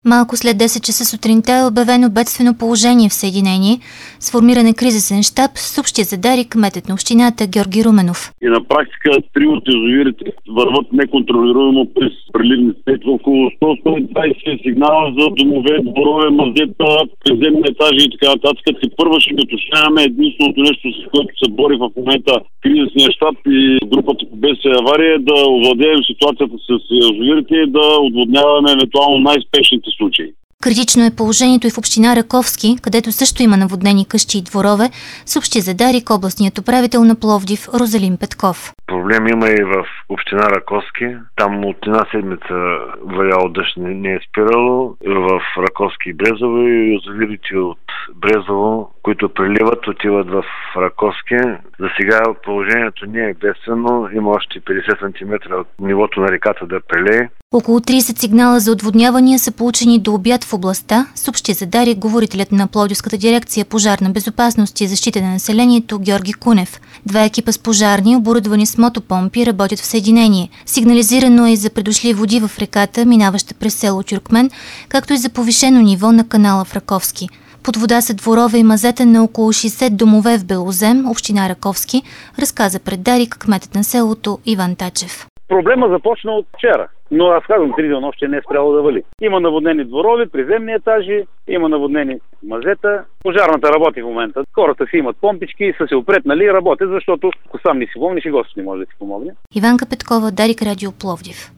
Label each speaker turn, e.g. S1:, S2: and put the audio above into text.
S1: Малко след 10 часа сутринта е обявено бедствено положение в Съединение. Сформиран е кризисен щаб, съобщи за Дарик кметът на общината Георги Руменов.
S2: И на практика 3 от язовирите върват неконтролируемо през преливниците. Около 100-120 сигнала за домове, дворове, мазета, приземни етажи и така нататък. И първо ще уточняваме единственото нещо, с което се бори в момента кризисния щаб и групата по бедствие и авария, да овладеем ситуацията с язовирите и да отводняваме евентуално най-спешните случаи.
S1: Критично е положението и в община Раковски, където също има наводнени къщи и дворове, съобщи за Дарик областният управител на Пловдив Розалин Петков.
S3: Проблем има и в община Раковски. Там от една седмица валял дъжд не е спирало. В Раковски и Брезово и язовирите от Брезово, които преливат, отиват в Раковски. За сега положението не е бедствено. Има още 50 см от нивото на реката да прелее.
S1: Около 30 сигнала за отводнявания са получени до обяд в областта, съобщи за Дарик говорителят на Пловдивската дирекция пожарна безопасност и защита на населението Георги Кунев. 2 екипа с пожарни, оборудвани с мотопомпи, работят в Съединение. Сигнализирано е и за предошли води в реката, минаваща през село Тюркмен, както и за повишено ниво на канала в Раковски. Под вода са дворове и мазета на около 60 домове в Белозем, община Раковски, разказа пред Дарик кметът на селото Иван Тачев.
S4: Проблема започна от вчера, но аз казвам, 3 дни още не е спряло да вали. Има наводнени дворови, приземни етажи, има наводнени мазета. Пожарната работи в момента. Хората си имат помпички, са се опретнали и работят, защото ако сам не си помниш и Господ не може да ти помогне.
S1: Иванка Петкова, Дарик Радио Пловдив.